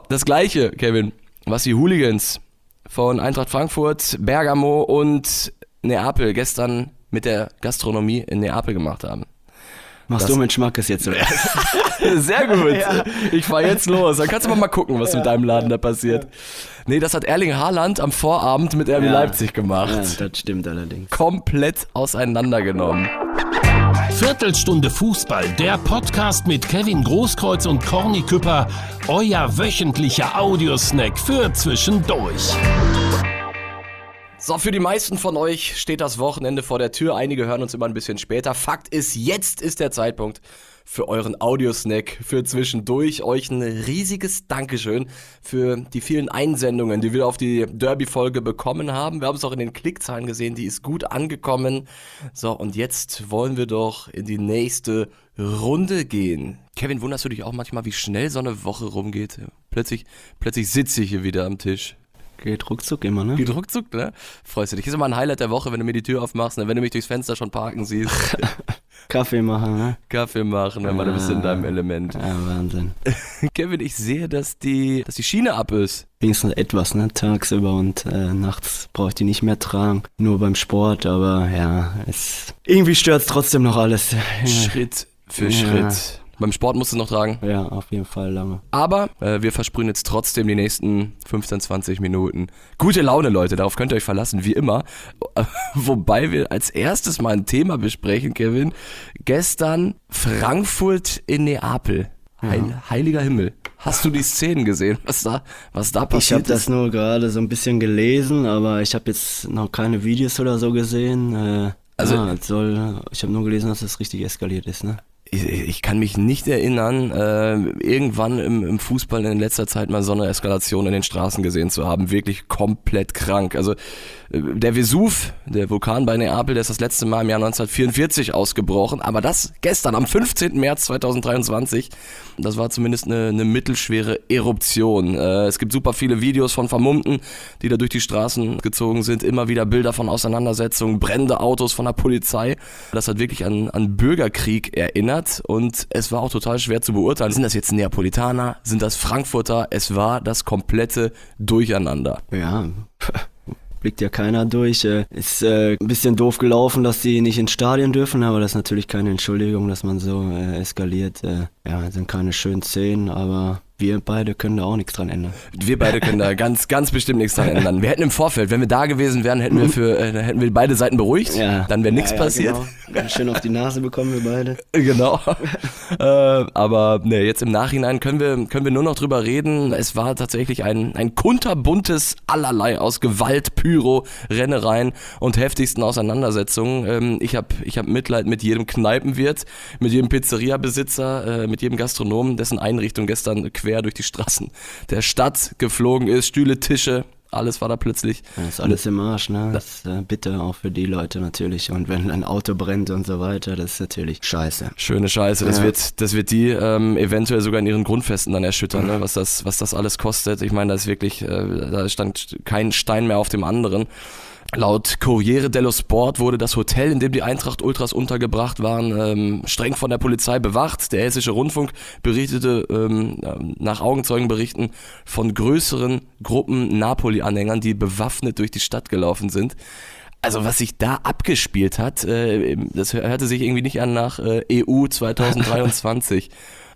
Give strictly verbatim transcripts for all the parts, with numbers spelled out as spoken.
das Gleiche, Kevin, was die Hooligans von Eintracht Frankfurt, Bergamo und Neapel gestern mit der Gastronomie in Neapel gemacht haben. Machst das du mit Schmackes jetzt, oder? Sehr gut. Ja. Ich fahr jetzt los. Dann kannst du mal gucken, was ja. mit deinem Laden da passiert. Ja. Nee, das hat Erling Haaland am Vorabend mit R B ja. Leipzig gemacht. Ja, das stimmt allerdings. Komplett auseinandergenommen. Viertelstunde Fußball, der Podcast mit Kevin Großkreuz und Corny Küpper. Euer wöchentlicher Audiosnack für zwischendurch. So, für die meisten von euch steht das Wochenende vor der Tür. Einige hören uns immer ein bisschen später. Fakt ist, jetzt ist der Zeitpunkt für euren Audiosnack für zwischendurch. Euch ein riesiges Dankeschön für die vielen Einsendungen, die wir auf die Derby-Folge bekommen haben. Wir haben es auch in den Klickzahlen gesehen, die ist gut angekommen. So, und jetzt wollen wir doch in die nächste Runde gehen. Kevin, wunderst du dich auch manchmal, wie schnell so eine Woche rumgeht? Plötzlich, plötzlich sitze ich hier wieder am Tisch. Geht ruckzuck immer, ne? Geht ruckzuck, ne? Freust du dich. Ist immer ein Highlight der Woche, wenn du mir die Tür aufmachst, ne? Wenn du mich durchs Fenster schon parken siehst. Kaffee machen, ne? Kaffee machen, wenn man, du bist in deinem Element. Ja, Wahnsinn. Kevin, ich sehe, dass die, dass die Schiene ab ist. Wenigstens etwas, ne? Tagsüber und äh, nachts brauche ich die nicht mehr tragen. Nur beim Sport, aber ja, es irgendwie stört es trotzdem noch alles. Schritt für ja. Schritt. Beim Sport musst du es noch tragen? Ja, auf jeden Fall lange. Aber äh, wir versprühen jetzt trotzdem die nächsten fünfzehn, zwanzig Minuten. Gute Laune, Leute, darauf könnt ihr euch verlassen, wie immer. Wobei wir als erstes mal ein Thema besprechen, Kevin. Gestern Frankfurt in Neapel. Heil, ja. Heiliger Himmel. Hast du die Szenen gesehen, was da, was da passiert ist? Ich habe das nur gerade so ein bisschen gelesen, aber ich habe jetzt noch keine Videos oder so gesehen. Äh, also ja, soll, ich habe nur gelesen, dass das richtig eskaliert ist, ne? Ich, ich kann mich nicht erinnern, äh, irgendwann im, im Fußball in letzter Zeit mal so eine Eskalation in den Straßen gesehen zu haben. Wirklich komplett krank. Also äh, der Vesuv, der Vulkan bei Neapel, der ist das letzte Mal im Jahr neunzehnhundertvierundvierzig ausgebrochen. Aber das gestern, am fünfzehnten März zweitausenddreiundzwanzig, das war zumindest eine, eine mittelschwere Eruption. Äh, es gibt super viele Videos von Vermummten, die da durch die Straßen gezogen sind. Immer wieder Bilder von Auseinandersetzungen, brennende Autos von der Polizei. Das hat wirklich an, an Bürgerkrieg erinnert. Und es war auch total schwer zu beurteilen. Sind das jetzt Neapolitaner? Sind das Frankfurter? Es war das komplette Durcheinander. Ja, blickt ja keiner durch. Ist äh, ein bisschen doof gelaufen, dass die nicht ins Stadion dürfen, aber das ist natürlich keine Entschuldigung, dass man so äh, eskaliert. Äh, ja, sind keine schönen Szenen, aber wir beide können da auch nichts dran ändern. Wir beide können da ganz, ganz bestimmt nichts dran ändern. Wir hätten im Vorfeld, wenn wir da gewesen wären, hätten wir für, äh, hätten wir beide Seiten beruhigt. Ja. Dann wäre nichts ja, ja, passiert. Genau. Ganz schön auf die Nase bekommen wir beide. Genau. äh, aber ne, jetzt im Nachhinein können wir, können wir nur noch drüber reden. Es war tatsächlich ein, ein kunterbuntes Allerlei aus Gewalt, Pyro, Rennereien und heftigsten Auseinandersetzungen. Ähm, ich habe ich hab Mitleid mit jedem Kneipenwirt, mit jedem Pizzeria-Besitzer, äh, mit jedem Gastronomen, dessen Einrichtung gestern quer durch die Straßen der Stadt geflogen ist. Stühle, Tische, alles war da plötzlich. Das ist alles im Arsch, ne? Das ist äh, bitter auch für die Leute natürlich. Und wenn ein Auto brennt und so weiter, das ist natürlich scheiße. Schöne Scheiße. Das ja. wird, das wird die ähm, eventuell sogar in ihren Grundfesten dann erschüttern, ne? was das, was das alles kostet. Ich meine, da ist wirklich, äh, da stand kein Stein mehr auf dem anderen. Laut Corriere dello Sport wurde das Hotel, in dem die Eintracht-Ultras untergebracht waren, ähm, streng von der Polizei bewacht. Der Hessische Rundfunk berichtete ähm, nach Augenzeugenberichten von größeren Gruppen Napoli-Anhängern, die bewaffnet durch die Stadt gelaufen sind. Also was sich da abgespielt hat, äh, das hörte sich irgendwie nicht an nach äh, E U zweitausenddreiundzwanzig.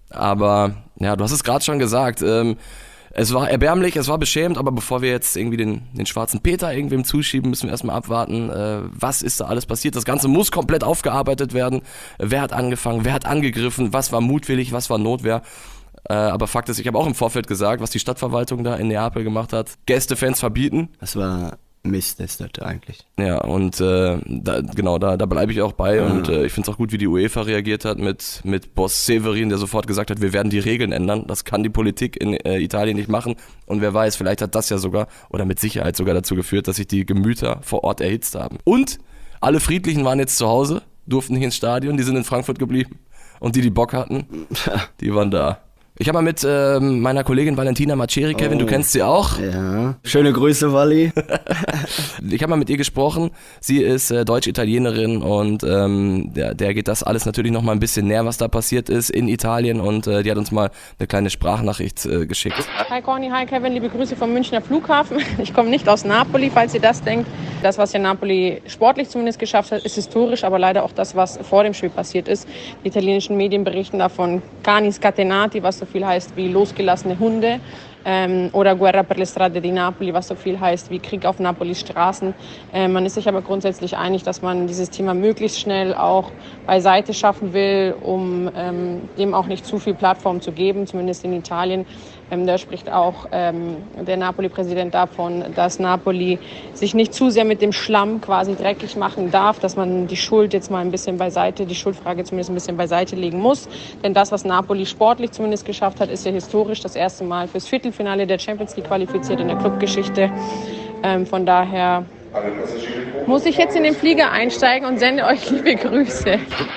Aber ja, du hast es gerade schon gesagt, ähm, es war erbärmlich, es war beschämend, aber bevor wir jetzt irgendwie den, den schwarzen Peter irgendwem zuschieben, müssen wir erstmal abwarten, äh, was ist da alles passiert. Das Ganze muss komplett aufgearbeitet werden. Wer hat angefangen, wer hat angegriffen, was war mutwillig, was war Notwehr. Äh, aber Fakt ist, ich habe auch im Vorfeld gesagt, was die Stadtverwaltung da in Neapel gemacht hat. Gästefans verbieten. Das war Mist, ist das eigentlich. Ja, und äh, da, genau, da, da bleibe ich auch bei. Ah. Und äh, ich finde es auch gut, wie die UEFA reagiert hat mit, mit Boss Severin, der sofort gesagt hat, wir werden die Regeln ändern. Das kann die Politik in äh, Italien nicht machen. Und wer weiß, vielleicht hat das ja sogar, oder mit Sicherheit sogar dazu geführt, dass sich die Gemüter vor Ort erhitzt haben. Und alle Friedlichen waren jetzt zu Hause, durften nicht ins Stadion, die sind in Frankfurt geblieben. Und die, die Bock hatten, die waren da. Ich habe mal mit äh, meiner Kollegin Valentina Maceri, Kevin, oh. du kennst sie auch. Ja. Schöne Grüße, Wally. Ich habe mal mit ihr gesprochen. Sie ist äh, Deutsch-Italienerin und ähm, der, der geht das alles natürlich noch mal ein bisschen näher, was da passiert ist in Italien, und äh, die hat uns mal eine kleine Sprachnachricht äh, geschickt. Hi Corny, hi Kevin, liebe Grüße vom Münchner Flughafen. Ich komme nicht aus Napoli, falls ihr das denkt. Das, was ja Napoli sportlich zumindest geschafft hat, ist historisch, aber leider auch das, was vor dem Spiel passiert ist. Die italienischen Medien berichten davon Cani scatenati, was so viel heißt wie losgelassene Hunde. Ähm, oder Guerra per le strade di Napoli, was so viel heißt wie Krieg auf Napolis Straßen. Ähm, man ist sich aber grundsätzlich einig, dass man dieses Thema möglichst schnell auch beiseite schaffen will, um ähm, dem auch nicht zu viel Plattform zu geben, zumindest in Italien. Ähm, da spricht auch ähm, der Napoli-Präsident davon, dass Napoli sich nicht zu sehr mit dem Schlamm quasi dreckig machen darf, dass man die Schuld jetzt mal ein bisschen beiseite, die Schuldfrage zumindest ein bisschen beiseite legen muss. Denn das, was Napoli sportlich zumindest geschafft hat, ist ja historisch das erste Mal fürs Viertelfinale der Champions League qualifiziert in der Clubgeschichte. Ähm, von daher muss ich jetzt in den Flieger einsteigen und sende euch liebe Grüße.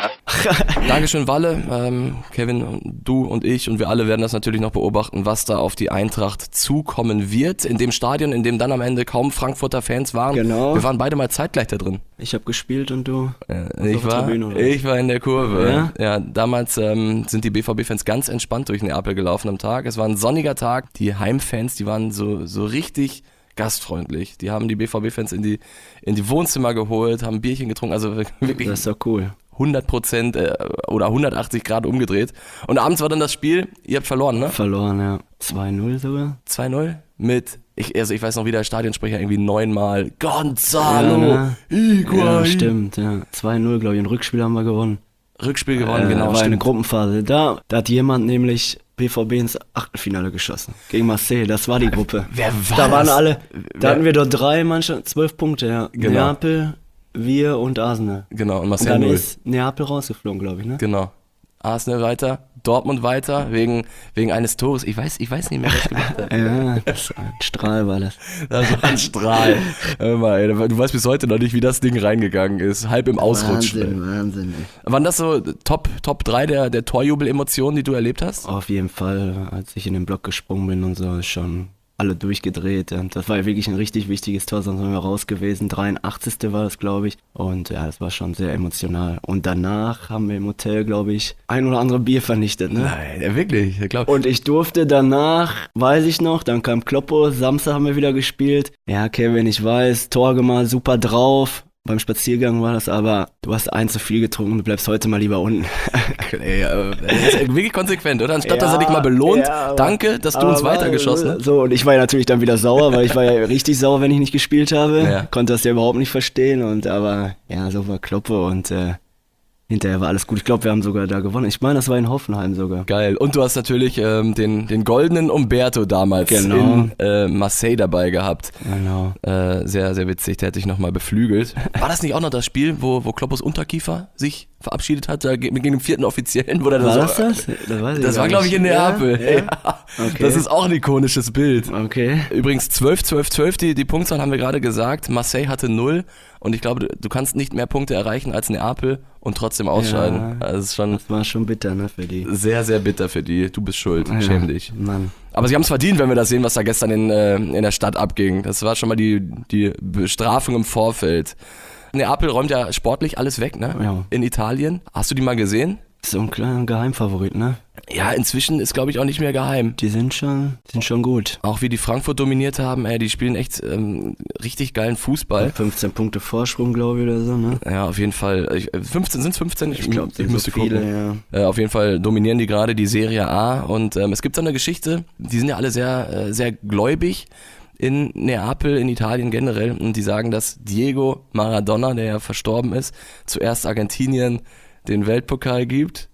Dankeschön, Walle. Ähm, Kevin, du und ich und wir alle werden das natürlich noch beobachten, was da auf die Eintracht zukommen wird. In dem Stadion, in dem dann am Ende kaum Frankfurter Fans waren. Genau. Wir waren beide mal zeitgleich da drin. Ich habe gespielt und du? Ja, ich, war, Tribüne, ich war in der Kurve. Ja, ja damals ähm, sind die B V B-Fans ganz entspannt durch Neapel gelaufen am Tag. Es war ein sonniger Tag. Die Heimfans, die waren so, so richtig gastfreundlich. Die haben die B V B-Fans in die, in die Wohnzimmer geholt, haben ein Bierchen getrunken. Also wirklich. Das ist doch cool. hundert Prozent äh, oder hundertachtzig Grad umgedreht. Und abends war dann das Spiel, ihr habt verloren, ne? Verloren, ja. zwei null sogar. zwei null mit, ich, also ich weiß noch, wie der Stadionsprecher irgendwie neunmal Gonzalo ja, Higuain. Ja, stimmt, ja. zwei null, glaube ich. Ein Rückspiel haben wir gewonnen. Rückspiel gewonnen, äh, genau. War stimmt. eine Gruppenphase. Da, da hat jemand nämlich B V B ins Achtelfinale geschossen. Gegen Marseille, das war die Gruppe. Wer war Da waren das? alle, da Wer? hatten wir dort drei Mannschaften, zwölf Punkte, ja. Genau. Neapel, wir und Arsenal. Genau, und Und Marseille dann null. ist Neapel rausgeflogen, glaube ich, ne? Genau. Arsenal weiter, Dortmund weiter, wegen, wegen eines Tores. Ich weiß, ich weiß nicht mehr, was gemacht hat. Ja, das war ein Strahl war das. Das war ein Strahl. Hör mal, ey, du weißt bis heute noch nicht, wie das Ding reingegangen ist. Halb im Ausrutsch. Wahnsinn, Wahnsinn. Ey. Waren das so Top, Top drei der, der Torjubel-Emotionen, die du erlebt hast? Auf jeden Fall, als ich in den Block gesprungen bin und so, ist schon alle durchgedreht. Und das war ja wirklich ein richtig wichtiges Tor, sonst wären wir raus gewesen. dreiundachtzigste war das, glaube ich. Und ja, das war schon sehr emotional. Und danach haben wir im Hotel, glaube ich, ein oder andere Bier vernichtet, ne? Nein, ja, wirklich. Ich glaub, Und ich durfte danach, weiß ich noch, dann kam Kloppo, Samstag haben wir wieder gespielt. Ja, Kevin, ich weiß, Tor gemacht, super drauf. Beim Spaziergang war das, aber du hast ein zu viel getrunken, du bleibst heute mal lieber unten. Ey, äh, das ist wirklich konsequent, oder? Anstatt Ja, dass er dich mal belohnt, ja, aber- danke, dass du uns aber- weitergeschossen hast. So, und ich war ja natürlich dann wieder sauer, weil ich war ja richtig sauer, wenn ich nicht gespielt habe. Ja. Konnte das ja überhaupt nicht verstehen, und aber ja, so war Kloppe und äh, hinterher war alles gut. Ich glaube, wir haben sogar da gewonnen. Ich meine, das war in Hoffenheim sogar. Geil. Und du hast natürlich ähm, den, den goldenen Umberto damals Genau. in äh, Marseille dabei gehabt. Genau. Äh, sehr, sehr witzig, der hat dich nochmal beflügelt. War das nicht auch noch das Spiel, wo, wo Kloppos Unterkiefer sich verabschiedet hat, da gegen den vierten Offiziellen? Wo der War so, das das? Das, weiß ich Das gar war, glaube ich, in nicht. Neapel. Ja? Ja? Ja. Okay. Das ist auch ein ikonisches Bild. Okay. Übrigens zwölf, zwölf, zwölf, die, die Punktzahl haben wir gerade gesagt. Marseille hatte null und ich glaube, du, du kannst nicht mehr Punkte erreichen als Neapel und trotzdem ausscheiden. Ja. Also das ist schon Das war schon bitter, ne, für die. sehr, sehr bitter für die. Du bist schuld, Ja, schäm dich. Mann. Aber sie haben es verdient, wenn wir das sehen, was da gestern in, äh, in der Stadt abging. Das war schon mal die, die Bestrafung im Vorfeld. Neapel räumt ja sportlich alles weg, ne? Ja. In Italien. Hast du die mal gesehen? So ein kleiner Geheimfavorit, ne? Ja, inzwischen ist, glaube ich, auch nicht mehr geheim. Die sind schon, sind schon gut. Auch wie die Frankfurt dominiert haben, ey, die spielen echt ähm, richtig geilen Fußball. fünfzehn Punkte Vorsprung, glaube ich, oder so, ne? Ja, auf jeden Fall. Ich, fünfzehn, sind es fünfzehn? Ich glaube, ich müsste so viele, gucken. ja. Äh, auf jeden Fall dominieren die gerade die Serie A und ähm, es gibt so eine Geschichte, die sind ja alle sehr, äh, sehr gläubig in Neapel, in Italien generell, und die sagen, dass Diego Maradona, der ja verstorben ist, zuerst Argentinien den Weltpokal gibt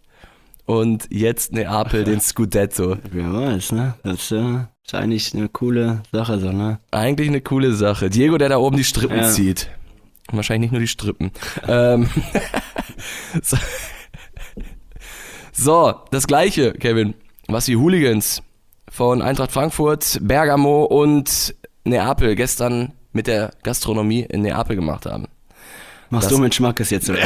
und jetzt Neapel den Scudetto. Wer weiß, ne? Das äh, ist eigentlich eine coole Sache, so, ne? Eigentlich eine coole Sache. Diego, der da oben die Strippen Ja. zieht. Und wahrscheinlich nicht nur die Strippen. ähm, so. so, das Gleiche, Kevin, was die Hooligans von Eintracht Frankfurt, Bergamo und Neapel gestern mit der Gastronomie in Neapel gemacht haben. Machst das, du mit Schmackes jetzt oder?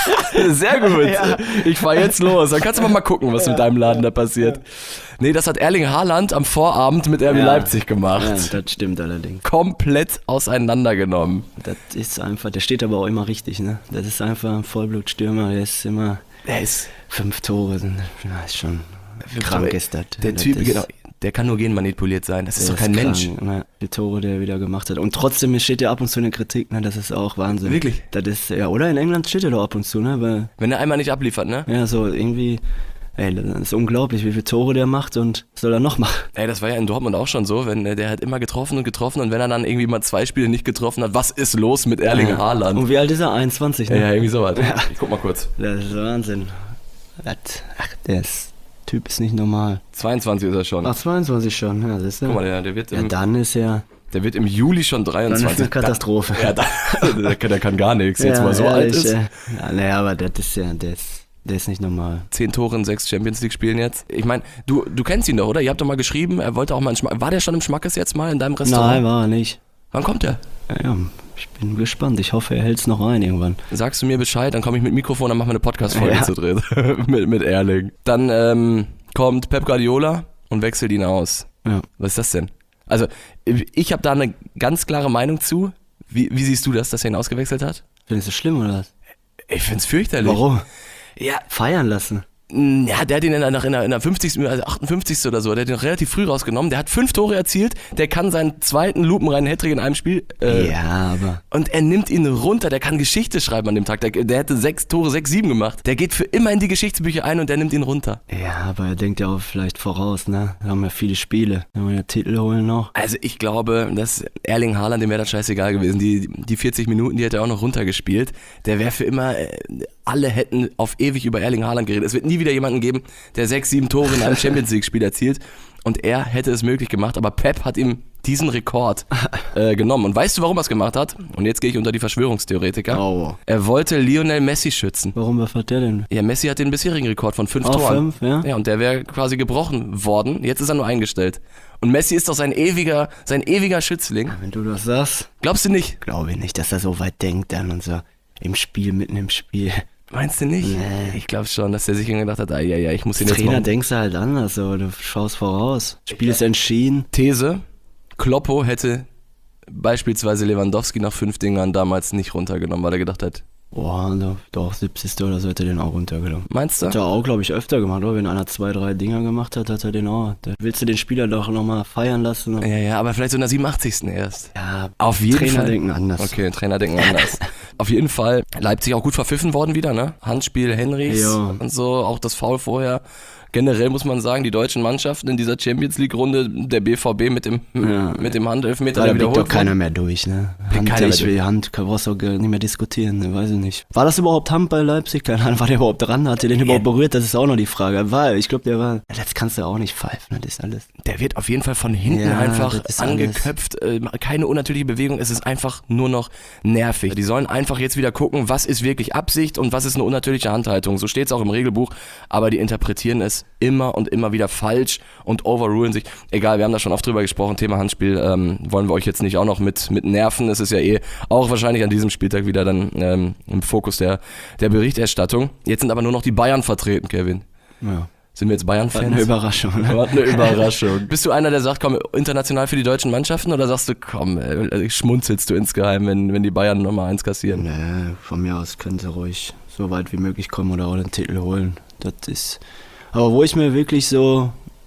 Sehr gut. Ja. Ich fahr jetzt los. Dann kannst du mal gucken, was ja. mit deinem Laden da passiert. Nee, das hat Erling Haaland am Vorabend mit R B ja. Leipzig gemacht. Ja, das stimmt allerdings. Komplett auseinandergenommen. Das ist einfach, der steht aber auch immer richtig, ne? Das ist einfach ein Vollblutstürmer, der ist immer... Der ist... Fünf Tore sind, ja, ist schon krank Tore, ist das. Der das Typ, ist, genau, der kann nur genmanipuliert sein. Das ist doch kein ist Mensch. Krank, ne? Die Tore, die er wieder gemacht hat. Und trotzdem steht er ab und zu in der Kritik, ne? Das ist auch Wahnsinn. Wirklich? Das ist, ja, oder in England steht er doch ab und zu, ne? Weil, wenn er einmal nicht abliefert, ne? Ja, so irgendwie... Ey, das ist unglaublich, wie viele Tore der macht und was soll er noch machen? Ey, das war ja in Dortmund auch schon so, wenn der hat immer getroffen und getroffen und wenn er dann irgendwie mal zwei Spiele nicht getroffen hat, was ist los mit Erling ja. Haaland? Und wie alt ist er? einundzwanzig, ne? Ja, ja irgendwie sowas. Ja. Ich guck mal kurz. Das ist Wahnsinn. Das, ach, der ist, Typ ist nicht normal. zweiundzwanzig ist er schon. Ach, zweiundzwanzig schon, ja, das ist ja. Guck mal, der, der wird im, ja, dann ist er... Der wird im Juli schon dreiundzwanzig. Dann ist eine Katastrophe. Da, ja, da, der, kann, der kann gar nichts, jetzt ja, mal so ehrlich, alt ist. Ja, naja, aber das ist ja, der ist... Der ist nicht normal. Zehn Tore in sechs Champions League Spielen jetzt. Ich meine, du, du kennst ihn doch, oder? Ihr habt doch mal geschrieben, er wollte auch mal einen Schmackes. War der schon im Schmackes jetzt mal in deinem Restaurant? Nein, war er nicht. Wann kommt er? Ja, ja, ich bin gespannt. Ich hoffe, er hält es noch rein irgendwann. Sagst du mir Bescheid, dann komme ich mit Mikrofon, dann machen wir eine Podcast-Folge ja. zu drehen. mit, mit Erling. Dann ähm, kommt Pep Guardiola und wechselt ihn aus. Ja. Was ist das denn? Also, ich habe da eine ganz klare Meinung zu. Wie, wie siehst du das, dass er ihn ausgewechselt hat? Findest du schlimm oder was? Ich find's fürchterlich. Warum? Ja, feiern lassen. Ja, der hat ihn in der, in der, in der fünfzigsten also achtundfünfzigsten oder so, der hat ihn relativ früh rausgenommen. Der hat fünf Tore erzielt, der kann seinen zweiten lupenreinen Hattrick in einem Spiel. Äh, ja, aber... Und er nimmt ihn runter, der kann Geschichte schreiben an dem Tag. Der, der hätte sechs Tore, sechs, sieben gemacht. Der geht für immer in die Geschichtsbücher ein und der nimmt ihn runter. Ja, aber er denkt ja auch vielleicht voraus, ne? Wir haben ja viele Spiele. Wir haben ja Titel holen noch. Also ich glaube, dass Erling Haaland, dem wäre das scheißegal gewesen. Die, die vierzig Minuten, die hätte er auch noch runtergespielt. Der wäre für immer... Äh, alle hätten auf ewig über Erling Haaland geredet. Es wird nie wieder jemanden geben, der sechs, sieben Tore in einem Champions-League-Spiel erzielt. Und er hätte es möglich gemacht, aber Pep hat ihm diesen Rekord äh, genommen. Und weißt du, warum er es gemacht hat? Und jetzt gehe ich unter die Verschwörungstheoretiker. Oh. Er wollte Lionel Messi schützen. Warum, was hat der denn? Ja, Messi hat den bisherigen Rekord von fünf Oh, Toren. fünf, ja? Ja, und der wäre quasi gebrochen worden. Jetzt ist er nur eingestellt. Und Messi ist doch sein ewiger, sein ewiger Schützling. Wenn du das sagst, Glaubst du nicht? glaube ich nicht, dass er so weit denkt dann und so im Spiel, mitten im Spiel. Meinst du nicht? Nee. Ich glaube schon, dass er sich gedacht hat, ah, ja, ja, ich muss ihn Als jetzt Trainer machen. denkst du halt anders, so, du schaust voraus. Spiel ist entschieden. These, Kloppo hätte beispielsweise Lewandowski nach fünf Dingern damals nicht runtergenommen, weil er gedacht hat, Boah, doch, doch siebzigste oder so hätte er den auch runtergenommen. meinst du? Hat er auch, glaube ich, öfter gemacht, oder? Wenn einer zwei, drei Dinger gemacht hat, hat er den auch. Da willst du den Spieler doch nochmal feiern lassen? Ja, ja, aber vielleicht so in der siebenundachtzigsten erst. Ja, Auf jeden Trainer Fall. denken anders. Okay, Trainer denken anders. Auf jeden Fall, Leipzig auch gut verpfiffen worden wieder, ne? Handspiel Henrys Ja. und so, auch das Foul vorher. Generell muss man sagen, die deutschen Mannschaften in dieser Champions League Runde, der B V B mit dem, Ja. mit dem Handelfmeter, Da der blickt wiederholt doch keiner wurde. mehr durch, ne? Hand, keiner ich mehr will Hand, brauchst du auch nicht mehr diskutieren, ne? Weiß ich nicht. War das überhaupt Hand bei Leipzig? Keine Ahnung, war der überhaupt dran? Hat der den überhaupt berührt? Das ist auch noch die Frage. War, ich glaube, der war, ja, das kannst du auch nicht pfeifen, das ist alles. Der wird auf jeden Fall von hinten Ja, einfach das ist angeköpft, äh, keine unnatürliche Bewegung, es ist einfach nur noch nervig. Die sollen einfach jetzt wieder gucken, was ist wirklich Absicht und was ist eine unnatürliche Handhaltung. So steht es auch im Regelbuch, aber die interpretieren es immer und immer wieder falsch und overrulen sich. Egal, wir haben da schon oft drüber gesprochen, Thema Handspiel, ähm, wollen wir euch jetzt nicht auch noch mit, mit nerven. Es ist ja eh auch wahrscheinlich an diesem Spieltag wieder dann ähm, im Fokus der, der Berichterstattung. Jetzt sind aber nur noch die Bayern vertreten, Kevin. Ja. Sind wir jetzt Bayern-Fans? Eine Überraschung, ne? Was eine Überraschung. Bist du einer, der sagt, komm, international für die deutschen Mannschaften oder sagst du, komm, äh, schmunzelst du insgeheim, wenn, wenn die Bayern Nummer eins kassieren? Nee, von mir aus können sie ruhig so weit wie möglich kommen oder auch den Titel holen. Das ist. Aber wo ich mir wirklich so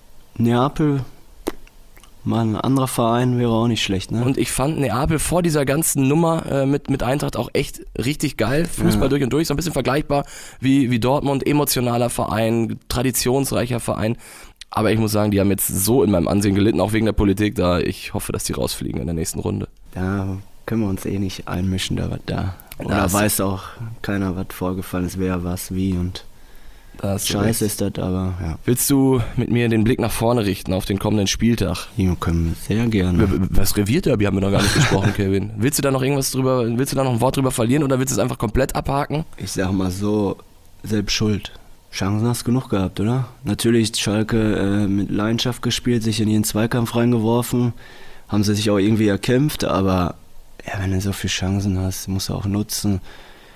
Neapel, mal ein anderer Verein wäre auch nicht schlecht, ne? Und ich fand Neapel vor dieser ganzen Nummer äh, mit, mit Eintracht auch echt richtig geil. Fußball Ja. durch und durch, so ein bisschen vergleichbar wie, wie Dortmund, emotionaler Verein, traditionsreicher Verein. Aber ich muss sagen, die haben jetzt so in meinem Ansehen gelitten, auch wegen der Politik, da ich hoffe, dass die rausfliegen in der nächsten Runde. Da können wir uns eh nicht einmischen, da was da. Oder Das- weiß auch keiner, was vorgefallen ist, wer was, wie und Das scheiße ist das, aber ja. Willst du mit mir den Blick nach vorne richten auf den kommenden Spieltag? Die können wir sehr gerne. Was Revierderby haben wir noch gar nicht gesprochen, Kevin. Willst du da noch irgendwas drüber, willst du da noch ein Wort drüber verlieren oder willst du es einfach komplett abhaken? Ich sag mal so, selbst schuld. Chancen hast du genug gehabt, oder? Natürlich Schalke äh, mit Leidenschaft gespielt, sich in ihren Zweikampf reingeworfen, haben sie sich auch irgendwie erkämpft, aber ja, wenn du so viele Chancen hast, musst du auch nutzen.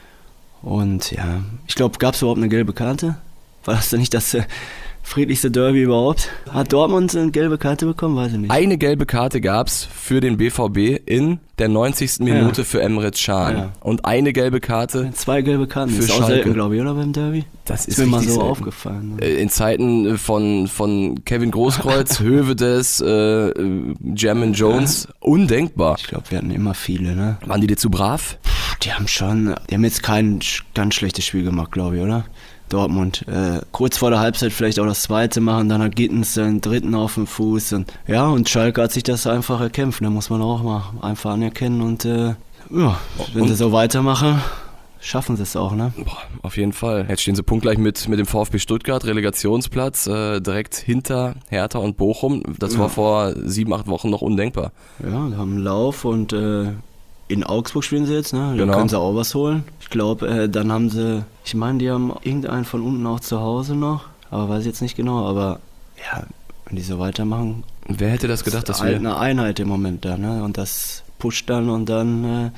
Und ja, ich glaube, gab es überhaupt eine gelbe Karte? War das denn nicht das äh, friedlichste Derby überhaupt? Hat Dortmund eine gelbe Karte bekommen? Weiß ich nicht. Eine gelbe Karte gab's für den B V B in der neunzigsten Minute Ja. für Emre Can. Ja. Und eine gelbe Karte Zwei gelbe Karten, für ist auch Schalke. selten, glaube ich, oder beim Derby? Das ist Ist mir mal richtig so selten. aufgefallen. Äh, in Zeiten von, von Kevin Großkreuz, Hövedes, äh, Jermaine Jones, undenkbar. Ich glaube, wir hatten immer viele, ne? Waren die dir zu brav? Die haben schon, die haben jetzt kein sch- ganz schlechtes Spiel gemacht, glaube ich, oder? Dortmund. Äh, kurz vor der Halbzeit vielleicht auch das zweite machen, dann hat Gittens den dritten auf dem Fuß. Und, ja, und Schalke hat sich das einfach erkämpft. Da muss man auch mal einfach anerkennen. Und äh, ja, wenn Und- sie so weitermachen, schaffen sie es auch, ne? Boah, auf jeden Fall. Jetzt stehen sie punktgleich mit, mit dem VfB Stuttgart, Relegationsplatz, äh, direkt hinter Hertha und Bochum. Das war Ja. vor sieben, acht Wochen noch undenkbar. Ja, die haben einen Lauf und äh, in Augsburg spielen sie jetzt, ne? Da Genau. können sie auch was holen. Ich glaube, äh, dann haben sie, ich meine, die haben irgendeinen von unten auch zu Hause noch, aber weiß ich jetzt nicht genau, aber ja, wenn die so weitermachen, Wer hätte das gedacht, dass ist halt wir... eine Einheit im Moment da, ne? Und das pusht dann und dann äh,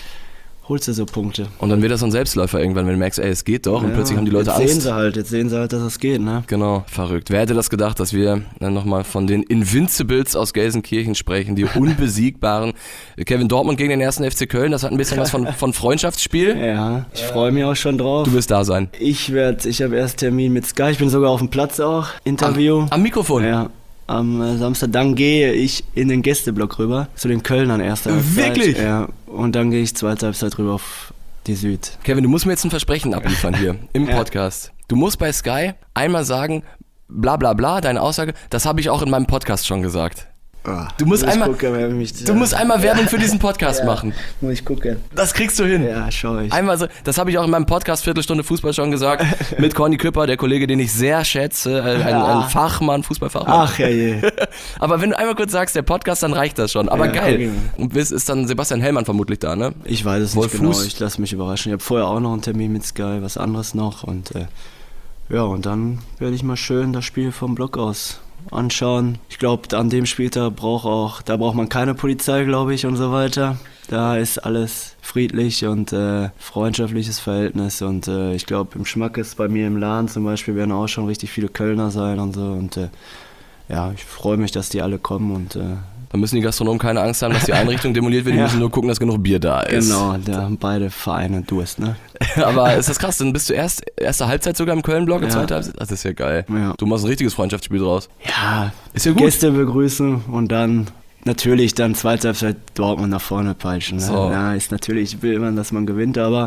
holst du so Punkte. Und dann wird das so ein Selbstläufer irgendwann, wenn du merkst, ey, es geht doch. Und Ja, plötzlich haben die Leute jetzt Angst. sehen sie halt, jetzt sehen sie halt, dass es geht, ne? Genau, verrückt. Wer hätte das gedacht, dass wir dann nochmal von den Invincibles aus Gelsenkirchen sprechen, die Unbesiegbaren. Kevin Dortmund gegen den ersten F C Köln, das hat ein bisschen was von, von Freundschaftsspiel. Ja, ich freue mich auch schon drauf. Du wirst da sein. Ich werde, ich habe erst Termin mit Sky, ich bin sogar auf dem Platz auch, Interview. Am, am Mikrofon. Ja, am äh, Samstag, dann gehe ich in den Gästeblock rüber, zu den Kölnern erster Halbzeit. Wirklich? Ja, und dann gehe ich zweite Halbzeit rüber auf die Süd. Kevin, du musst mir jetzt ein Versprechen abliefern hier im Ja. Podcast. Du musst bei Sky einmal sagen, bla bla bla, deine Aussage, das habe ich auch in meinem Podcast schon gesagt. Du musst Muss ich einmal- gucken, wer mich, Du musst einmal Werbung für diesen Podcast Ja. machen. Muss ich gucken. Das kriegst du hin. Ja, schau ich. Einmal so, das habe ich auch in meinem Podcast Viertelstunde Fußball schon gesagt, mit Corny Küpper, der Kollege, den ich sehr schätze, äh, ein, ein Fachmann, Fußballfachmann. Ach ja, je. Aber wenn du einmal kurz sagst, der Podcast, dann reicht das schon. Aber Ja, geil. okay. Und bis ist dann Sebastian Hellmann vermutlich da, ne? Ich weiß es Wolf nicht genau, Fuß. ich lasse mich überraschen. Ich habe vorher auch noch einen Termin mit Sky, was anderes noch. Und äh, ja, und dann werde ich mal schön das Spiel vom Block aus anschauen. Ich glaube, an dem Spieltag braucht auch, da braucht man keine Polizei, glaube ich, und so weiter. Da ist alles friedlich und äh, freundschaftliches Verhältnis. Und äh, ich glaube, im Schmackes bei mir im Laden zum Beispiel werden auch schon richtig viele Kölner sein und so. Und äh, ja, ich freue mich, dass die alle kommen und äh, Da müssen die Gastronomen keine Angst haben, dass die Einrichtung demoliert wird. Die Ja. müssen nur gucken, dass genug Bier da ist. genau, da haben beide Vereine Durst, ne? Aber ist das krass, dann bist du erst erste Halbzeit sogar im Köln-Block und Ja. zweite Halbzeit? Das ist ja geil. Ja. Du machst ein richtiges Freundschaftsspiel draus. Ja, Ist ja gut. Gäste begrüßen und dann natürlich dann zweite Halbzeit Dortmund nach vorne peitschen. Ne? So. Ja, ist natürlich, will man, dass man gewinnt, aber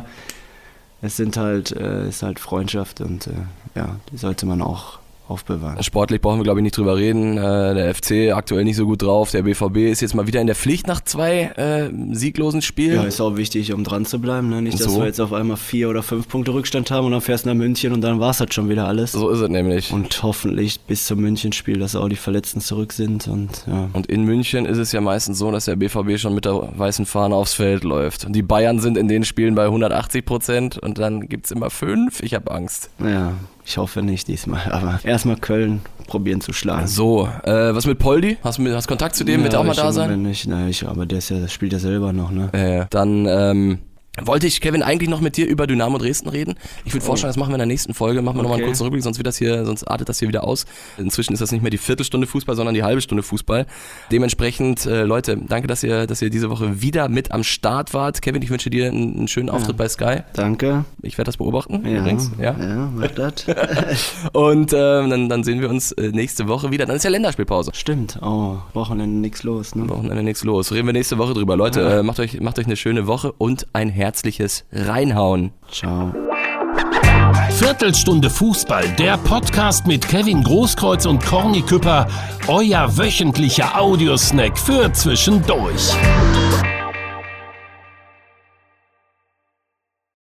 es sind halt, äh, ist halt Freundschaft und äh, ja, die sollte man auch aufbewahren. Sportlich brauchen wir, glaube ich, nicht drüber reden. Äh, der F C aktuell nicht so gut drauf. Der B V B ist jetzt mal wieder in der Pflicht nach zwei äh, sieglosen Spielen. Ja, ist auch wichtig, um dran zu bleiben. Ne? Nicht, dass So. wir jetzt auf einmal vier oder fünf Punkte Rückstand haben und dann fährst du nach München und dann war es halt schon wieder alles. So ist es nämlich. Und hoffentlich bis zum Münchenspiel, dass auch die Verletzten zurück sind und ja. Und in München ist es ja meistens so, dass der B V B schon mit der weißen Fahne aufs Feld läuft. Und die Bayern sind in den Spielen bei hundertachtzig Prozent und dann gibt's immer fünf. Ich habe Angst. Ja, ich hoffe nicht diesmal, aber erstmal Köln probieren zu schlagen. So, äh, was mit Poldi? Hast du mit, hast Kontakt zu dem? Wird Ja, auch mal ich da im sein? Moment Nicht. Na, ich, aber der ist ja, spielt ja selber noch, ne? Äh, dann ähm, wollte ich, Kevin, eigentlich noch mit dir über Dynamo Dresden reden. Ich würde Oh. vorschlagen, das machen wir in der nächsten Folge. Machen wir nochmal einen Okay. kurzen Rückblick, sonst wird das hier, sonst artet das hier wieder aus. Inzwischen ist das nicht mehr die Viertelstunde Fußball, sondern die halbe Stunde Fußball. Dementsprechend, äh, Leute, danke, dass ihr, dass ihr diese Woche wieder mit am Start wart. Kevin, ich wünsche dir einen, einen schönen Auftritt bei Sky. Danke. Ich werde das beobachten Ja, übrigens. Ja. ja mach das. Und ähm, dann, dann sehen wir uns äh, nächste Woche wieder. Dann ist ja Länderspielpause. Stimmt. Oh, Wochenende nichts los, ne? Wochenende nichts los. Reden wir nächste Woche drüber. Leute, äh, macht euch, macht euch eine schöne Woche und ein herzliches Reinhauen. Ciao. Viertelstunde Fußball, der Podcast mit Kevin Großkreuz und Corny Küpper, euer wöchentlicher Audiosnack für zwischendurch.